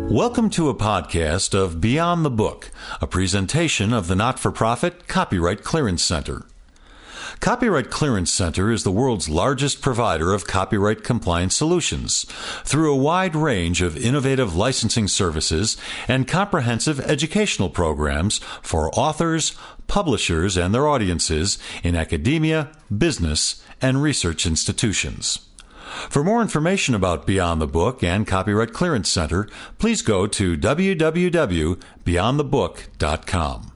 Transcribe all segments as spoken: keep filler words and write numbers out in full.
Welcome to a podcast of Beyond the Book, a presentation of the not-for-profit Copyright Clearance Center. Copyright Clearance Center is the world's largest provider of copyright compliance solutions through a wide range of innovative licensing services and comprehensive educational programs for authors, publishers, and their audiences in academia, business, and research institutions. For more information about Beyond the Book and Copyright Clearance Center, please go to w w w dot beyond the book dot com.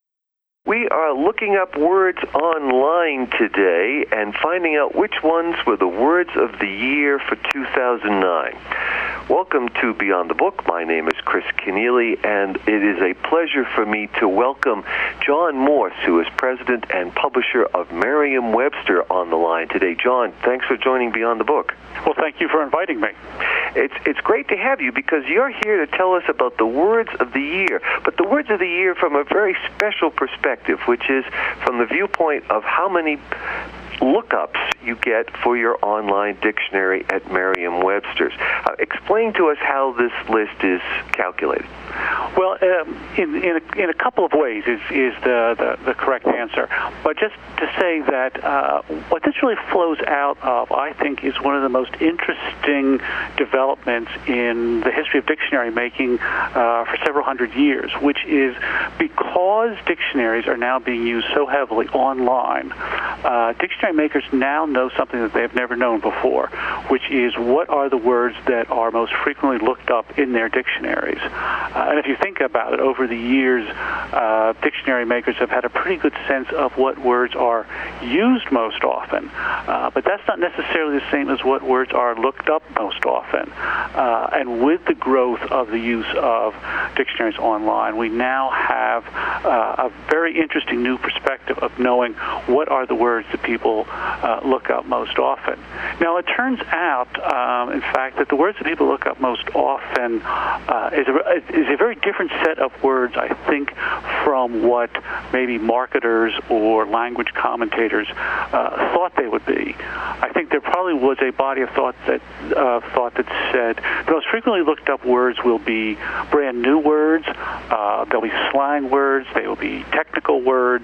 We are looking up words online today and finding out which ones were the words of the year for two thousand nine. Welcome to Beyond the Book. My name is Chris Keneally, and it is a pleasure for me to welcome John Morse, who is president and publisher of Merriam-Webster, on the line today. John, thanks for joining Beyond the Book. Well, thank you for inviting me. It's it's great to have you because you're here to tell us about the words of the year, but the words of the year from a very special perspective, which is from the viewpoint of how many lookups you get for your online dictionary at Merriam-Webster's. Uh, explain to us how this list is calculated. Well, um, in, in, a, in a couple of ways is, is the, the, the correct answer. But just to say that uh, what this really flows out of, I think, is one of the most interesting developments in the history of dictionary making uh, for several hundred years, which is because dictionaries are now being used so heavily online, uh, dictionary makers now know something that they've never known before, which is what are the words that are most frequently looked up in their dictionaries. Uh, and if you think about it, over the years, uh, dictionary makers have had a pretty good sense of what words are used most often. Uh, but that's not necessarily the same as what words are looked up most often. Uh, and with the growth of the use of dictionaries online, we now have uh, a very interesting new perspective of knowing what are the words that people uh, look up most often. Now, it turns out, um, in fact, that the words that people look up most often uh, is, a, is a very different set of words, I think, from what maybe marketers or language commentators uh, thought they would be. I think there probably was a body of thought that uh, thought that said the most frequently looked up words will be brand new words, uh, there'll be slang words, they will be technical words,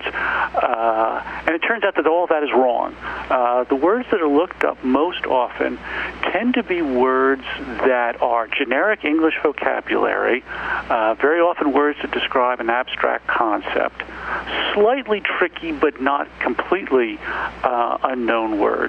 uh, and it turns out that all that is wrong. Uh, the words that are looked up most often tend to be words that are generic English vocabulary, uh, very often words that describe an abstract concept, slightly tricky but not completely uh, unknown words,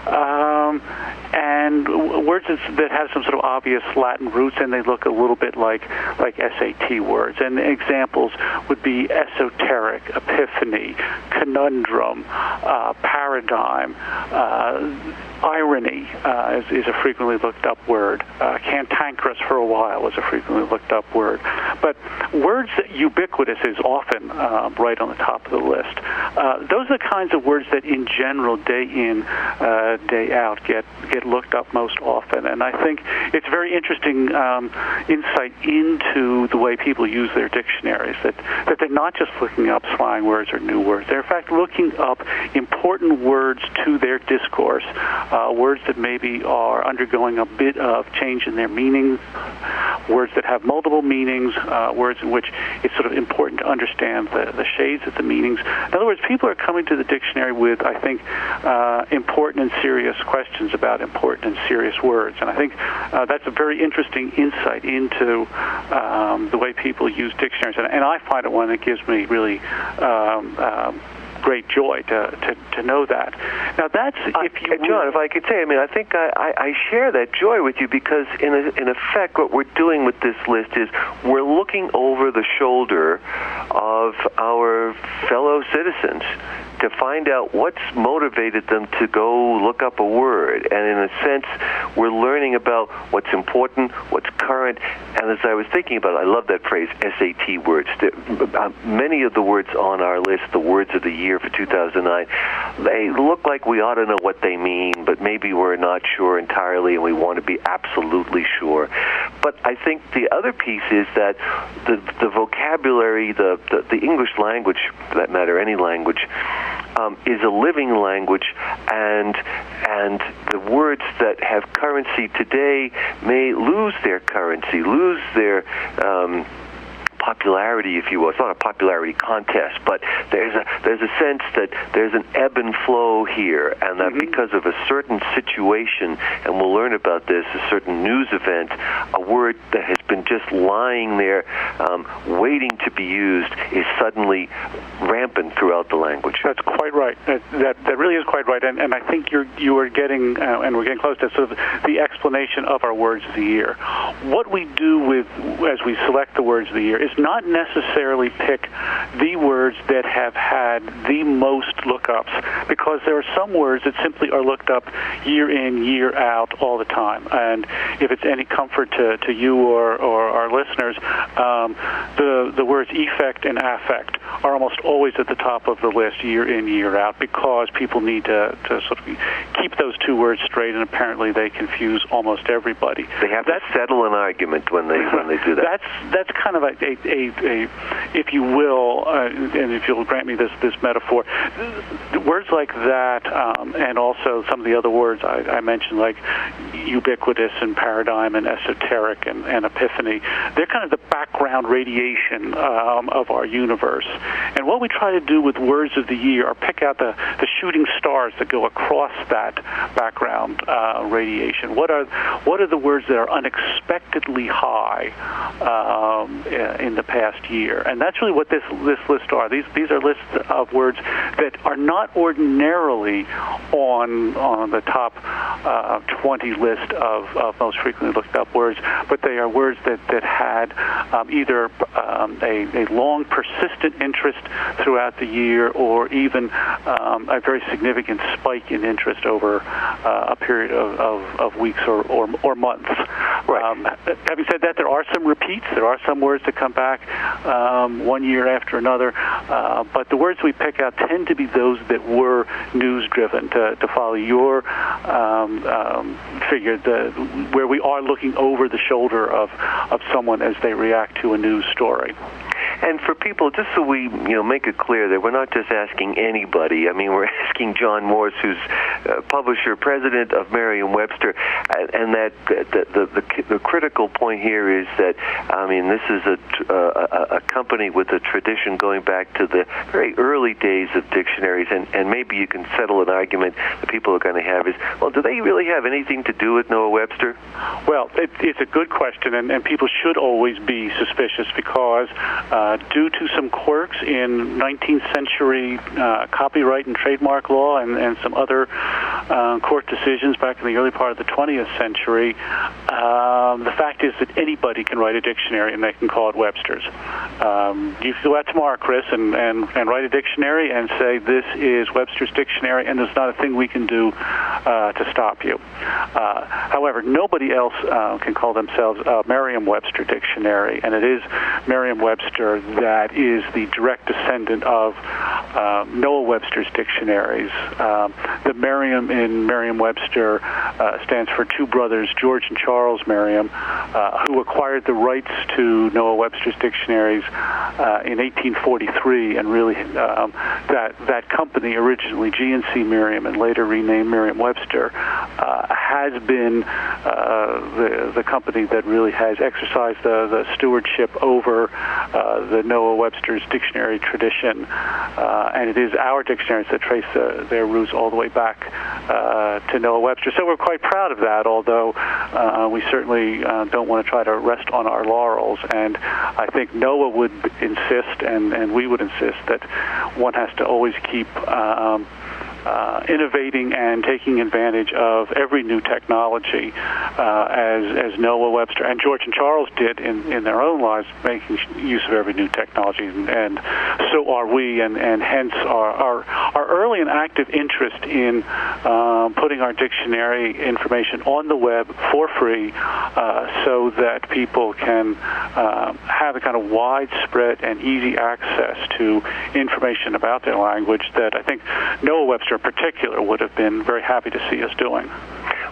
um, and w- words that have some sort of obvious Latin roots, and they look a little bit like, like S A T words. And examples would be esoteric, epiphany, conundrum, uh, paradigm, uh, irony uh, is, is a frequently looked up word. Uh, cantankerous for a while was a frequently looked up word. But words that ubiquitous is often uh, right on the top of the list. Uh, those are the kinds of words that in general, day in, uh, day out, get, get looked up most often. And I think it's very interesting um, insight into the way people use their dictionaries, that, that they're not just looking up slang words or new words. They're in fact looking up important words to their discourse, uh, words that maybe are undergoing a bit of change in their meaning, words that have multiple meanings, uh, words in which it's sort of important to understand the, the shades of the meanings. In other words, people are coming to the dictionary with, I think, uh, important and serious questions about important and serious words. And I think uh, that's a very interesting insight into um, the way people use dictionaries. And, and I find it one that gives me really um, um, great joy to, to, to know that. Now, that's, if you... Uh, John, if I could say, I mean, I think I, I, I share that joy with you because, in, a, in effect, what we're doing with this list is we're looking over the shoulder of our fellow citizens to find out what's motivated them to go look up a word. And in a sense, we're learning about what's important, what's current. And as I was thinking about it, I love that phrase, S A T words. Uh, many of the words on our list, the words of the year for two thousand nine, they look like we ought to know what they mean, but maybe we're not sure entirely, and we want to be absolutely sure. But I think the other piece is that the, the vocabulary, the, the, the English language, for that matter, any language, um, is a living language, and and the words that have currency today may lose their currency, lose their um, popularity, if you will. It's not a popularity contest, but there's a there's a sense that there's an ebb and flow here, and that mm-hmm. because of a certain situation, and we'll learn about this, a certain news event, a word that has been just lying there, um, waiting to be used, is suddenly rampant throughout the language. That's quite right. That that, that really is quite right, and, and I think you're you are getting, uh, and we're getting close to sort of the explanation of our words of the year. What we do with as we select the words of the year is not necessarily pick the words that have had the most lookups, because there are some words that simply are looked up year in, year out, all the time. And if it's any comfort to, to you or, or our listeners, um, the, the words effect and affect are almost always at the top of the list year in, year out, because people need to, to sort of keep those two words straight, and apparently they confuse almost everybody. They have that's, to settle an argument when they when they do that. That's that's kind of a, a, a, a if you will, uh, and if you'll grant me this this metaphor, words like that, um, and also some of the other words I, I mentioned, like ubiquitous and paradigm and esoteric and, and epiphany, they're kind of the background radiation um, of our universe. And what we try to do with words of the year are pick out the, the shooting stars that go across that background uh, radiation. What are what are the words that are unexpectedly high um, in the past year? And that's really what this this list are. These these are lists of words that are not ordinarily on on the top uh, twenty list of, of most frequently looked up words, but they are words that that had um, either um, a, a long persistent interest throughout the year, or even um, a very significant spike in interest over uh, a period of, of, of weeks or, or, or months. Right. Um, having said that, there are some repeats. There are some words that come back um, one year after another, uh, but the words we pick out tend to be those that were news-driven, to, to follow your um, um, figure, the, where we are looking over the shoulder of, of someone as they react to a news story. And for people, just so we, you know, make it clear that we're not just asking anybody. I mean, we're asking John Morse, who's uh, publisher, president of Merriam-Webster, and, and that the, the the the critical point here is that, I mean, this is a, a a company with a tradition going back to the very early days of dictionaries, and, and maybe you can settle an argument that people are going to have is, well, do they really have anything to do with Noah Webster? Well, it, it's a good question, and, and people should always be suspicious, because uh, due to some quirks in nineteenth century uh, copyright and trademark law, and, and some other uh, court decisions back in the early part of the twentieth century, um, the fact is that anybody can write a dictionary, and they can call it Webster's. Um, you can go out tomorrow, Chris, and, and, and write a dictionary and say, this is Webster's dictionary, and there's not a thing we can do uh, to stop you. Uh, however, nobody else uh, can call themselves a Merriam-Webster dictionary, and it is Merriam-Webster that is the direct descendant of uh, Noah Webster's dictionaries. Um, the Merriam in Merriam-Webster uh, stands for two brothers, George and Charles Merriam, uh, who acquired the rights to Noah Webster's dictionaries uh, in eighteen forty-three, and really um, that that company, originally G and C Merriam and later renamed Merriam-Webster, uh, has been uh, the the company that really has exercised the, the stewardship over uh, the Noah Webster's dictionary tradition, uh, and it is our dictionaries that trace uh, their roots all the way back uh, to Noah Webster. So we're quite proud of that, although uh, we certainly uh, don't want to try to rest on our laurels. And I think Noah would insist, and, and we would insist, that one has to always keep um, Uh, innovating and taking advantage of every new technology, uh, as as Noah Webster and George and Charles did in, in their own lives, making use of every new technology, and, and so are we, and, and hence our, our our early and active interest in um, putting our dictionary information on the web for free, uh, so that people can uh, have a kind of widespread and easy access to information about their language that I think Noah Webster in particular would have been very happy to see us doing.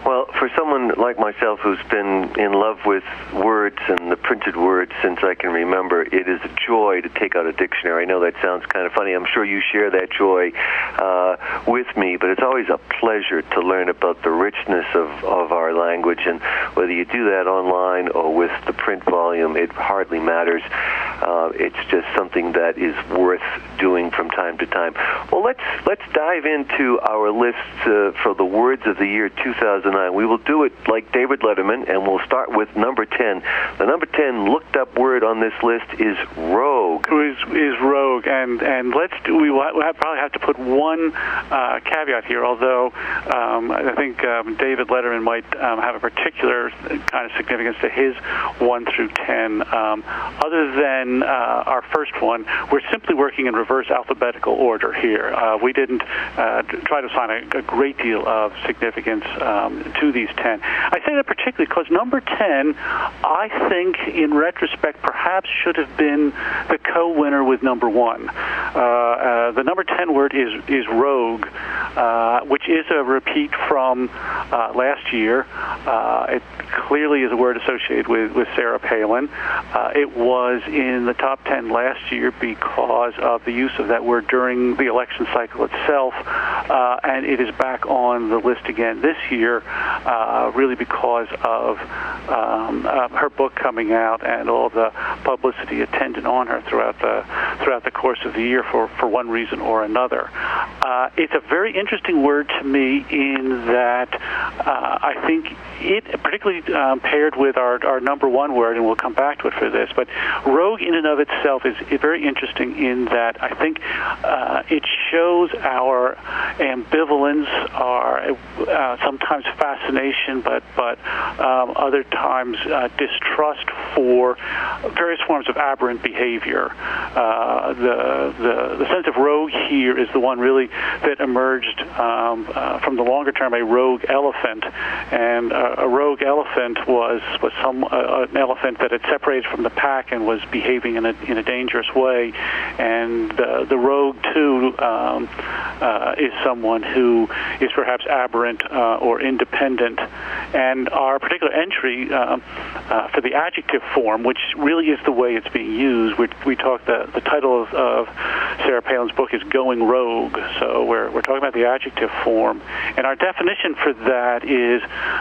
Well, for someone like myself who's been in love with words and the printed words since I can remember, it is a joy to take out a dictionary. I know that sounds kind of funny. I'm sure you share that joy uh, with me, but it's always a pleasure to learn about the richness of, of our language, and whether you do that online or with the print volume, it hardly matters. Uh, it's just something that is worth doing from time to time. Well, let's let's dive into our list uh, for the words of the year two thousand nine. We will do it like David Letterman, and we'll start with number ten. The number ten looked up word on this list is rogue. Is, is rogue, and and let's do, we will probably have to put one uh, caveat here. Although um, I think um, David Letterman might um, have a particular kind of significance to his one through ten. Um, other than uh, our first one, we're simply working in reverse alphabetical order here. Uh, we didn't uh, try to assign a, a great deal of significance um, to these ten. I say that particularly because number ten, I think, in retrospect, perhaps should have been the co-winner with number one. Uh, uh, the number ten word is is rogue, uh, which is a repeat from uh, last year. Uh, it clearly is a word associated with, with Sarah Palin. Uh, it was in the top ten last year because of the use of that word during the election cycle itself, uh, and it is back on the list again this year, uh, really because of um, uh, her book coming out and all the publicity attendant on her throughout the throughout the course of the year for, for one reason or another. Uh, it's a very interesting word to me in that uh, I think it, particularly um, paired with our, our number one word, and we'll come back to it for this, but rogue in and of itself is, is very interesting in that I think uh, it shows our ambivalence, our uh, sometimes fascination, but, but um, other times uh, distrust for various forms of aberrant behavior. Uh, the, the, the sense of rogue here is the one really that emerged um, uh, from the longer term, a rogue elephant, and uh, a rogue elephant was was some uh, an elephant that had separated from the pack and was behaving in a in a dangerous way, and uh, the rogue too um, uh, is someone who is perhaps aberrant uh, or independent. And our particular entry uh, uh, for the adjective form, which really is the way it's being used, we, we talk the the title of, of Sarah Palin's book is Going Rogue, so we're we're talking about the adjective form, and our definition for that is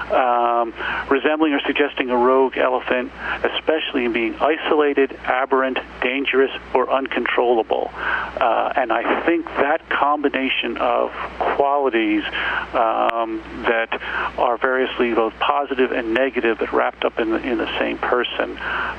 um, resembling or suggesting a rogue elephant, especially in being isolated, aberrant, dangerous, or uncontrollable. Uh, and I think that combination of qualities um, that are variously both positive and negative, but wrapped up in the, in the same person.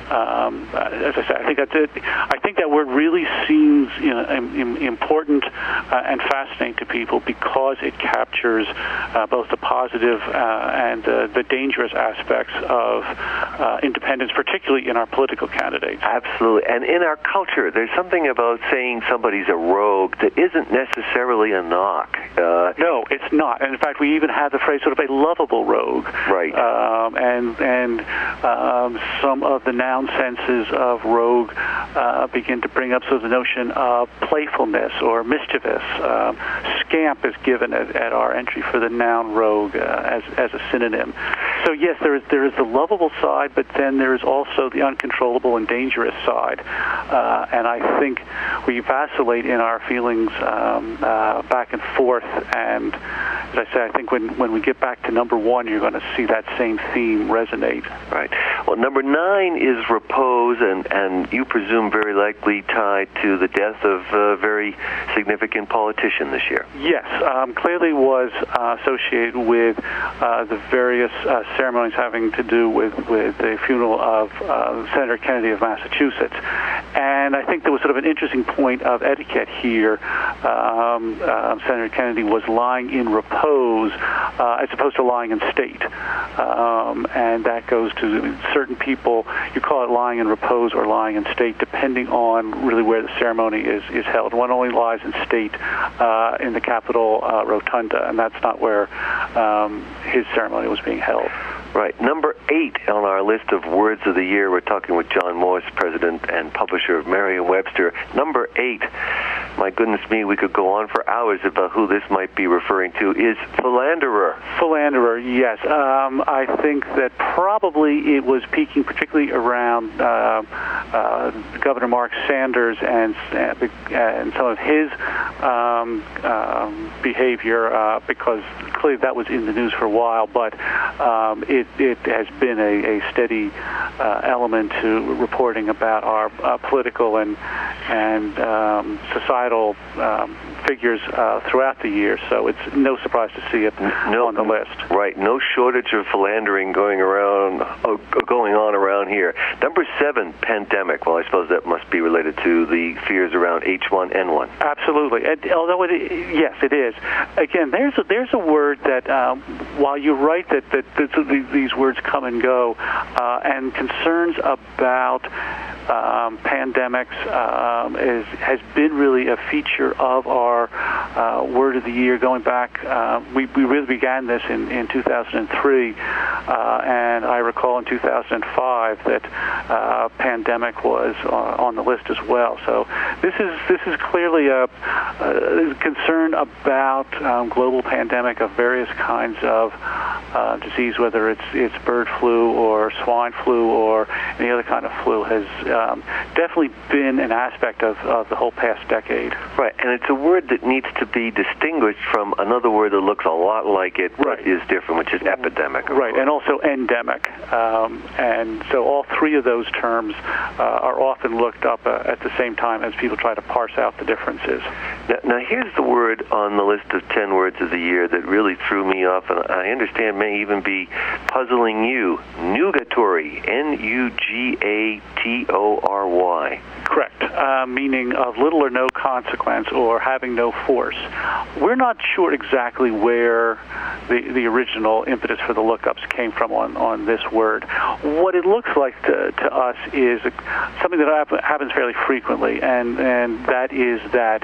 Um, as I said, I think that's it. I think that word really seems you know, important uh, and fascinating to people because it captures uh, both the positive uh, and uh, the dangerous aspects of uh, independence, particularly in our political candidates. Absolutely. And in our culture, there's something about saying somebody's a rogue that isn't necessarily a knock. Uh, no, it's not. And in fact, we even have the phrase sort of a lovable rogue. Right. Um, and and um, some of the noun senses of rogue uh, begin to bring up sort of the notion of playfulness or mischievous. Um, scamp is given at, at our entry for the noun rogue uh, as as a synonym. So yes, there is there is the lovable side, but then there is also the uncontrollable and dangerous side. Uh, and I think we vacillate in our feelings um, uh, back and forth. And as I say, I think when, when we get back to number one, you're going to see that same theme resonate. Right. Well, number nine is repose, and, and you presume very likely tied to the death of a very significant politician this year. Yes, um, clearly was uh, associated with uh, the various uh, ceremonies having to do with, with the funeral of uh, Senator Kennedy of Massachusetts. And I think there was sort of an interesting point of etiquette here. Um, uh, Senator Kennedy was lying in repose uh, as opposed to lying in state. Um, and that goes to certain people, you call it lying in repose or lying in state, depending on really where the ceremony is, is held. One only lies in state uh, in the Capitol uh, Rotunda, and that's not where um, his ceremony was being held. Right. Number eight on our list of words of the year, we're talking with John Morse, president and publisher of Merriam-Webster. Number eight, my goodness me, we could go on for hours about who this might be referring to, is philanderer. Philanderer, yes. Um, I think that probably it was peaking particularly around uh, uh, Governor Mark Sanders and, and some of his um, um, behavior, uh, because clearly that was in the news for a while, but um, it, it has been a, a steady uh, element to reporting about our uh, political and and um, societal um, figures uh, throughout the year. So it's no surprise to see it no, on the list. Right, no shortage of philandering going around, uh, going on around here. Number seven, pandemic. Well, I suppose that must be related to the fears around H one N one. Absolutely. And although it, yes, it is. Again, there's a, there's a word that um, while you're right that, that, that these words come and go, uh, and concerns about um, pandemics um, is, has been really a feature of our uh, word of the year going back. Uh, we, we really began this in, in two thousand three, uh, and I recall in two thousand five that uh, pandemic was uh, on the list as well. So this is this is clearly a, a concern about um, global pandemic of various kinds of uh, disease, whether it's it's bird flu or swine flu or any other kind of flu, has um, definitely been an aspect of, of the whole past decade. Right, and it's a word that needs to be distinguished from another word that looks a lot like it, but right. is different, which is epidemic. Right, course. And also endemic. Um, and so all three of those terms uh, are often looked up uh, at the same time as people try to parse out the differences. Now, now, here's the word on the list of ten words of the year that really threw me off, and I understand may even be puzzling you. Nugatory, N U G A T O R Y. Correct, uh, meaning of little or no consequence or having no force. We're not sure exactly where the, the original impetus for the lookups came from on, on this word. What it looks like to, to us is a, something that happens fairly frequently, and, and that is that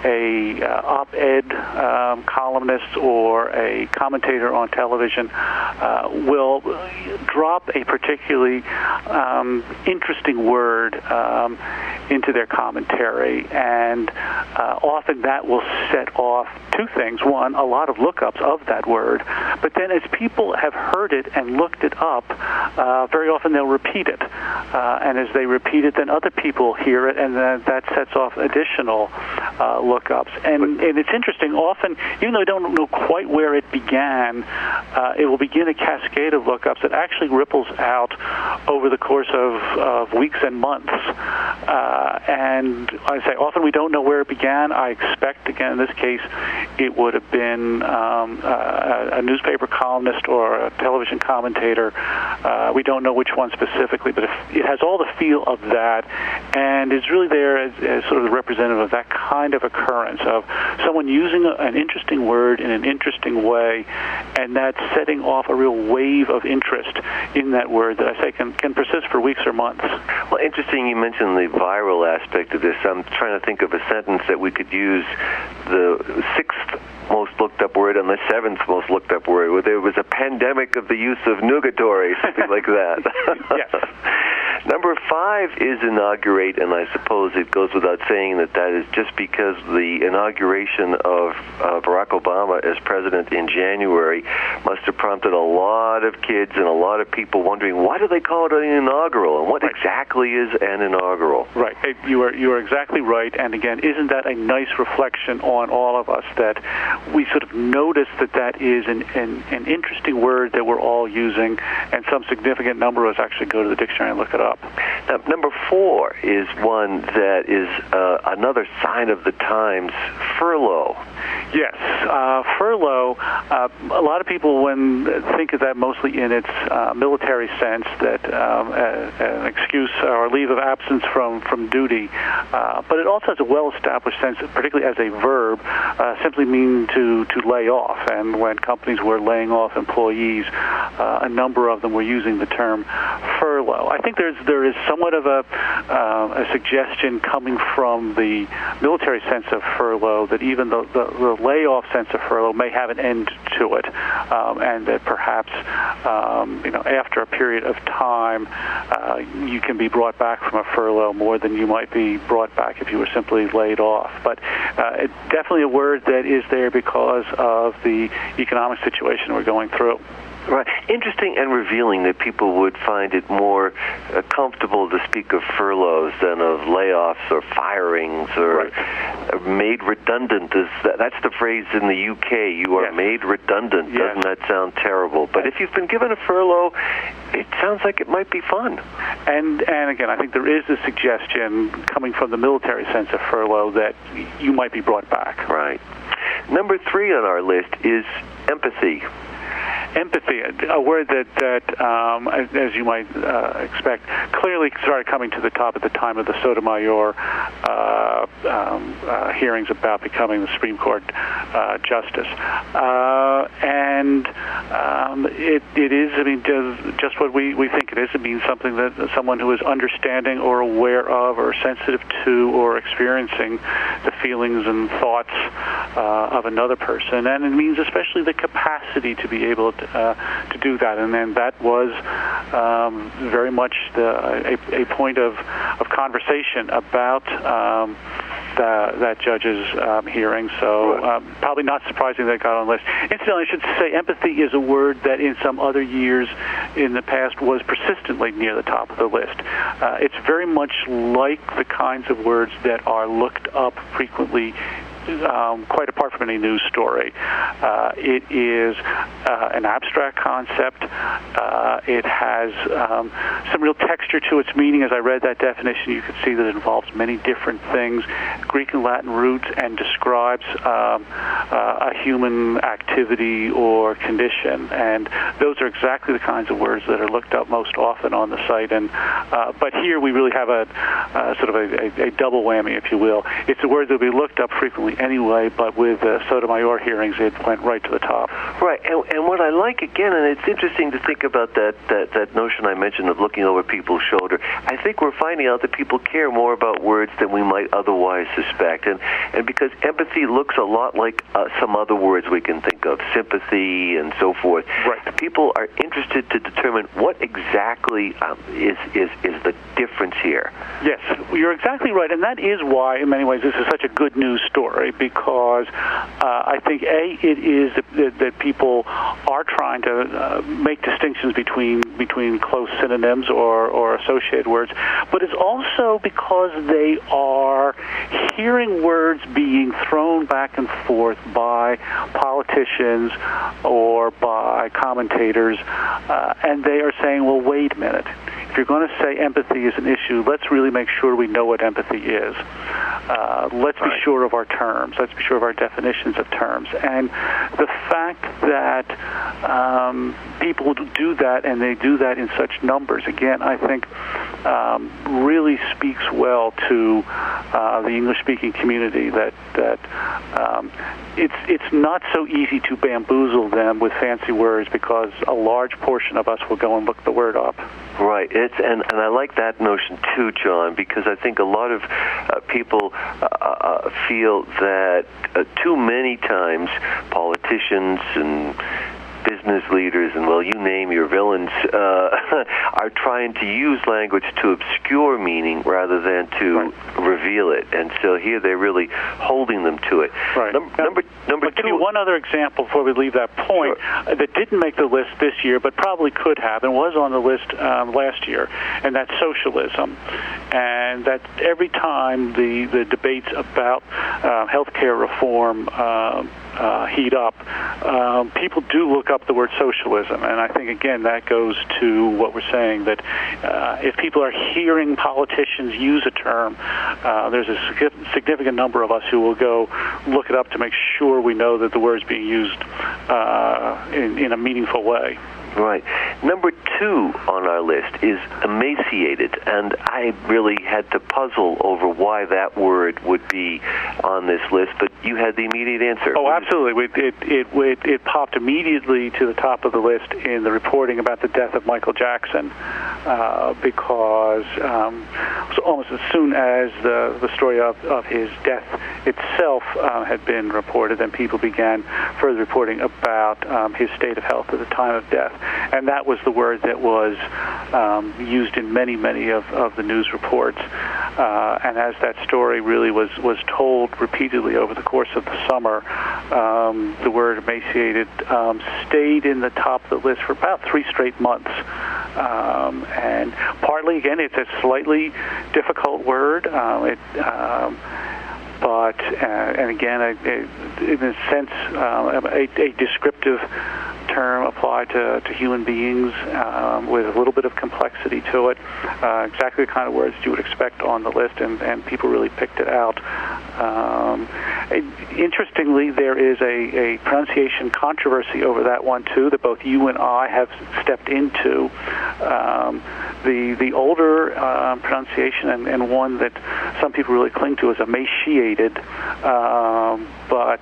a uh, op-ed um, columnist or a commentator on television uh, will drop a particularly um, interesting word um, into their commentary, and uh, often that will set off two things. One, a lot of lookups of that word, but then as people have heard it and looked it up, uh, very often they'll repeat it. Uh, and as they repeat it, then other people hear it, and then that sets off additional uh, lookups. And, and it's interesting, often, even though we don't know quite where it began, uh, it will begin a cascade of lookups that actually ripples out over the course of, of weeks and months. Uh, and I say often we don't know where it began. I expect, again, in this case, it would have been um, a, a newspaper columnist or a television commentator. Uh, we don't know which one specifically, but it has all the feel of that, and is really there as, as sort of the representative of that kind of occurrence of someone using a, an interesting word in an interesting way, and that's setting off a real wave of interest in that word that I say can, can persist for weeks or months. Well, interesting you mentioned the viral aspect of this. I'm trying to think of a sentence that we could use the sixth most looked up word and the seventh most looked up word, where there was a pandemic of the use of nugatory, something like that. Yes. Number five is inaugurate, and I suppose it goes without saying that that is just because the inauguration of uh, Barack Obama as president in January must have prompted a lot of kids and a lot of people wondering, why do they call it an inaugural, and what right. exactly is an inaugural? Right. You are, you are exactly right, and again, isn't that a nice reflection on all of us that we sort of notice that that is an, an, an interesting word that we're all using, and some significant number of us actually go to the dictionary and look it up. Now, number four is one that is uh, another sign of the times, furlough. Yes, uh, furlough, uh, a lot of people when think of that mostly in its uh, military sense, that um, a, an excuse or a leave of absence from, from duty, uh, but it also has a well-established sense, particularly as a verb, uh, simply meaning to, to lay off. And when companies were laying off employees, uh, a number of them were using the term furlough. I think there's there is somewhat of a, uh, a suggestion coming from the military sense of furlough that even the, the, the layoff sense of furlough may have an end to it, um, and that perhaps um, you know after a period of time uh, you can be brought back from a furlough more than you might be brought back if you were simply laid off. But uh, it's definitely a word that is there because of the economic situation we're going through. Right. Interesting and revealing that people would find it more uh, comfortable to speak of furloughs than of layoffs or firings or right. made redundant. Is that, that's the phrase in the U K. You are yes. made redundant. Yes. Doesn't that sound terrible? But if you've been given a furlough, it sounds like it might be fun. And and again, I think there is a suggestion coming from the military sense of furlough that you might be brought back. Right. Number three on our list is empathy. Empathy, a word that, that um, as you might uh, expect, clearly started coming to the top at the time of the Sotomayor uh, um, uh, hearings about becoming the Supreme Court uh, justice. Uh, and um, it, it is, I mean, just what we, we think it is. It means something that someone who is understanding or aware of or sensitive to or experiencing the feelings and thoughts uh, of another person. And it means especially the capacity to be able to Uh, to do that, and then that was um, very much the, a, a point of, of conversation about um, the, that judge's um, hearing. So um, probably not surprising that it got on the list. Incidentally, I should say empathy is a word that in some other years in the past was persistently near the top of the list. Uh, it's very much like the kinds of words that are looked up frequently Um, quite apart from any news story. Uh, it is uh, an abstract concept. Uh, it has um, some real texture to its meaning. As I read that definition, you could see that it involves many different things, Greek and Latin roots, and describes um, uh, a human activity or condition. And those are exactly the kinds of words that are looked up most often on the site. And uh, but here we really have a uh, sort of a, a, a double whammy, if you will. It's a word that will be looked up frequently anyway, but with uh, Sotomayor hearings, it went right to the top. Right, and, and what I like, again, and it's interesting to think about that, that, that notion I mentioned of looking over people's shoulder. I think we're finding out that people care more about words than we might otherwise suspect, and, and because empathy looks a lot like uh, some other words we can think of, sympathy and so forth. Right. People are interested to determine what exactly um, is, is, is the difference here. Yes, you're exactly right, and that is why, in many ways, this is such a good news story, because uh, I think, A, it is that, that people are trying to uh, make distinctions between between close synonyms or, or associated words, but it's also because they are hearing words being thrown back and forth by politicians or by commentators, uh, and they are saying, well, wait a minute. If you're going to say empathy is an issue, let's really make sure we know what empathy is. Uh, let's be sure of our terms. Let's be sure of our definitions of terms. And the fact that um, people do that, and they do that in such numbers, again, I think um, really speaks well to uh, the English-speaking community, that that um, it's it's not so easy to bamboozle them with fancy words, because a large portion of us will go and look the word up. Right. It's and, and I like that notion too, John, because I think a lot of uh, people uh, uh, feel that uh, too many times politicians and business leaders and, well, you name your villains, uh, are trying to use language to obscure meaning rather than to right. reveal it. And so here they're really holding them to it. Right. Num- now, number number I'll two. give you one other example before we leave that point Sure. that didn't make the list this year, but probably could have, and was on the list um, last year, and that's socialism. And that every time the, the debates about uh, health care reform uh, uh, heat up, um, people do look up the word socialism. And I think, again, that goes to what we're saying, that uh, if people are hearing politicians use a term, uh, there's a significant number of us who will go look it up to make sure we know that the word is being used uh, in, in a meaningful way. Right. Number two on our list is emaciated, and I really had to puzzle over why that word would be on this list, but you had the immediate answer. Oh, absolutely. It, it, it, it, it popped immediately to the top of the list in the reporting about the death of Michael Jackson, uh, because um, so almost as soon as the, the story of, of his death itself uh, had been reported, then people began further reporting about um, his state of health at the time of death. And that was the word that was um, used in many, many of, of the news reports. Uh, and as that story really was, was told repeatedly over the course of the summer, um, the word emaciated um, stayed in the top of the list for about three straight months. Um, and partly, again, it's a slightly difficult word. Um, it, um, but, uh, and again, a, a, in a sense, uh, a, a descriptive term applied to, to human beings um, with a little bit of complexity to it. Uh, exactly the kind of words you would expect on the list, and, and people really picked it out. Um, it, interestingly, there is a, a pronunciation controversy over that one, too, that both you and I have stepped into. Um, the the older uh, pronunciation, and, and one that some people really cling to, is emaciated. Um, but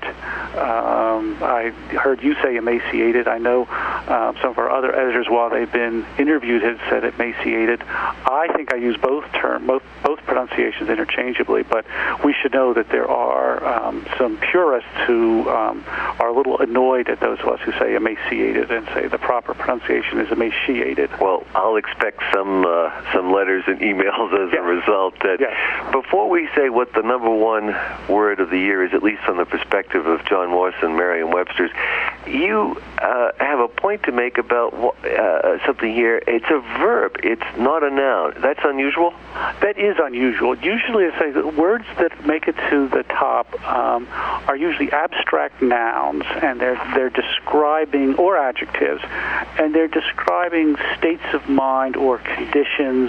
um, I heard you say emaciated. I know uh, some of our other editors, while they've been interviewed, have said emaciated. I think I use both term, both both pronunciations interchangeably, but we should know that there are um, some purists who um, are a little annoyed at those of us who say emaciated and say the proper pronunciation is emaciated. Well, I'll expect some uh, some letters and emails as yes. a result. That yes. Before we say what the number one word of the year is, at least from the perspective of John Morrison, Merriam-Webster's, you uh, have a point to make about uh, something here. It's a verb. It's not a noun. That's unusual? That is unusual. Usually, I say that words that make it to the top um, are usually abstract nouns, and they're they're describing, or adjectives, and they're describing states of mind or conditions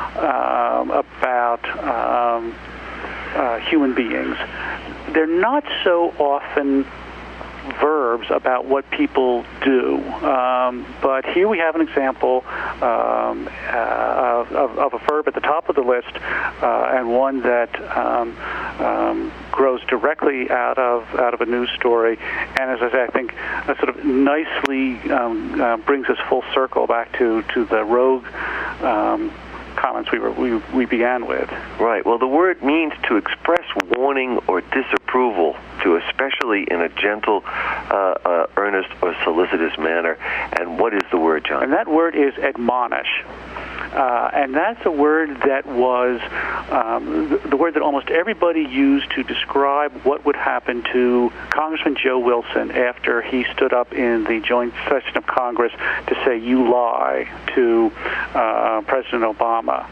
um, about um, uh, human beings. They're not so often verbs about what people do. Um, but here we have an example um, uh, of, of a verb at the top of the list, uh, and one that um, um, grows directly out of out of a news story. And as I say, I think uh, sort of nicely um, uh, brings us full circle back to, to the rogue um, comments we were we, we began with. Right. Well, the word means to express warning or disapproval, to especially in a gentle, uh, uh, earnest, or solicitous manner. And what is the word, John? And that word is admonish. Uh, and that's a word that was um, the, the word that almost everybody used to describe what would happen to Congressman Joe Wilson after he stood up in the joint session of Congress to say, "You lie," to uh, President Obama.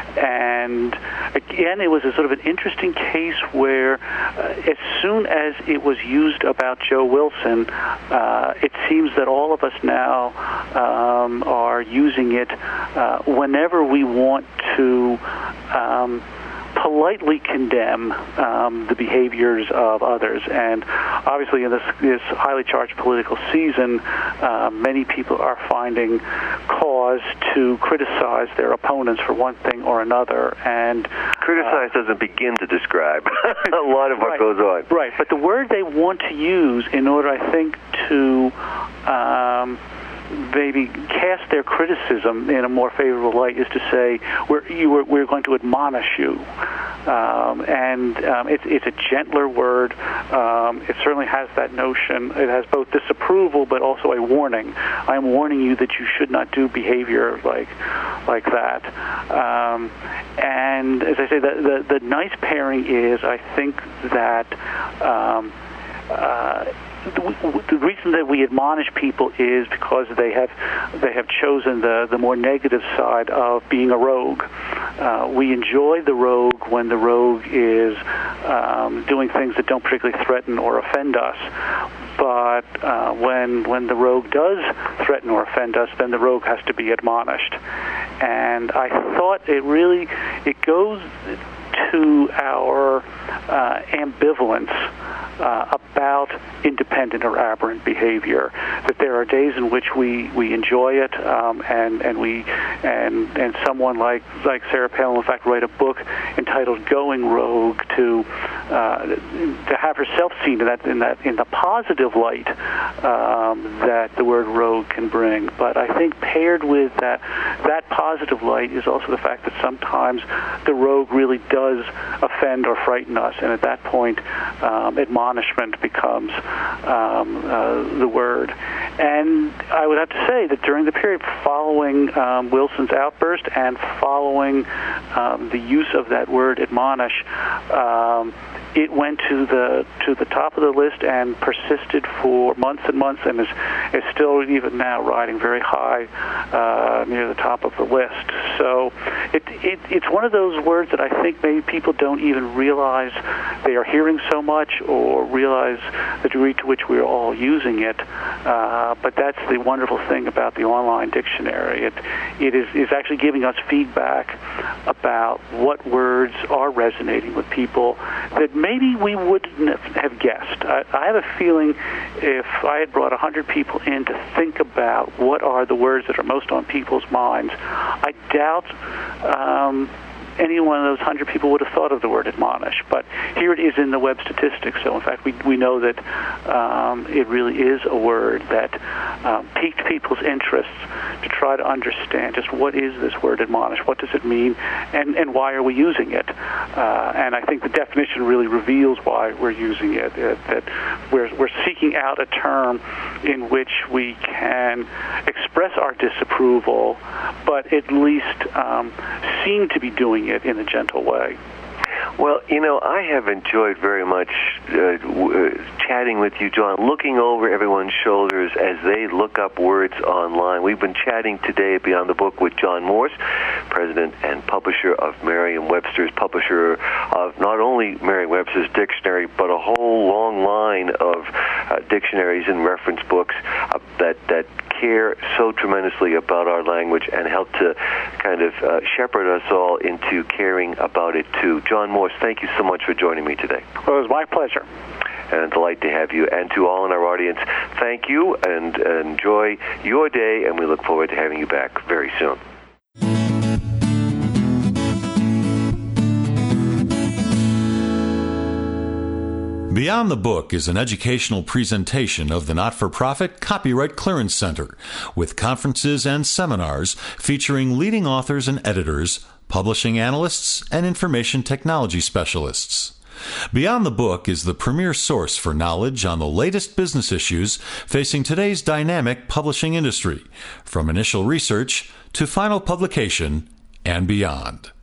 And again, it was a sort of an interesting case where uh, as soon as it was used about Joe Wilson, uh, it seems that all of us now um, are using it uh, whenever we want to um, politely condemn um, the behaviors of others. And obviously in this, this highly charged political season, uh, many people are finding cause to criticize their opponents for one thing or another. And criticize uh, doesn't begin to describe a lot of what right, goes on. Right, but the word they want to use in order, I think, to um, maybe cast their criticism in a more favorable light is to say, we're, you were, we're going to admonish you. Um, and um, it, it's a gentler word. Um, it certainly has that notion. It has both disapproval but also a warning. I'm warning you that you should not do behavior like like that. Um, and as I say, the, the, the nice pairing is, I think, that um, uh, The, the reason that we admonish people is because they have they have chosen the, the more negative side of being a rogue. Uh, we enjoy the rogue when the rogue is um, doing things that don't particularly threaten or offend us. But uh, when when the rogue does threaten or offend us, then the rogue has to be admonished. And I thought it really it goes to our uh, ambivalence uh, about independent or aberrant behavior. That there are days in which we, we enjoy it, um, and and we and and someone like like Sarah Palin, in fact, write a book entitled "Going Rogue" to uh, to have herself seen in that in that in the positive light um, that the word rogue can bring. But I think paired with that that positive light is also the fact that sometimes the rogue really does offend or frighten us, and at that point, um, admonishment becomes um, uh, the word. And I would have to say that during the period following um, Wilson's outburst and following um, the use of that word admonish, um, it went to the to the top of the list and persisted for months and months, and is is still even now riding very high uh, near the top of the list. So it, it it's one of those words that I think maybe people don't even realize they are hearing so much, or realize the degree to which we are all using it. Uh, but that's the wonderful thing about the online dictionary. It it is is actually giving us feedback about what words are resonating with people that maybe we wouldn't have guessed. I, I have a feeling if I had brought one hundred people in to think about what are the words that are most on people's minds, I doubt um, any one of those one hundred people would have thought of the word admonish. But here it is in the web statistics. So, in fact, we we know that um, it really is a word that um, piqued people's interests to try to understand just what is this word admonish, what does it mean, and, and why are we using it. Uh, and I think the definition really reveals why we're using it, that, that we're, we're seeking out a term in which we can express our disapproval, but at least um, seem to be doing it in a gentle way. Well, you know, I have enjoyed very much uh, w- uh, chatting with you, John, looking over everyone's shoulders as they look up words online. We've been chatting today at Beyond the Book with John Morse, president and publisher of Merriam-Webster's, publisher of not only Merriam-Webster's dictionary, but a whole long line of uh, dictionaries and reference books uh, that, that care so tremendously about our language and help to kind of uh, shepherd us all into caring about it too. John Morse, thank you so much for joining me today. Well, it was my pleasure. And a delight to have you. And to all in our audience, thank you, and uh, enjoy your day, and we look forward to having you back very soon. Beyond the Book is an educational presentation of the not-for-profit Copyright Clearance Center, with conferences and seminars featuring leading authors and editors, publishing analysts, and information technology specialists. Beyond the Book is the premier source for knowledge on the latest business issues facing today's dynamic publishing industry, from initial research to final publication and beyond.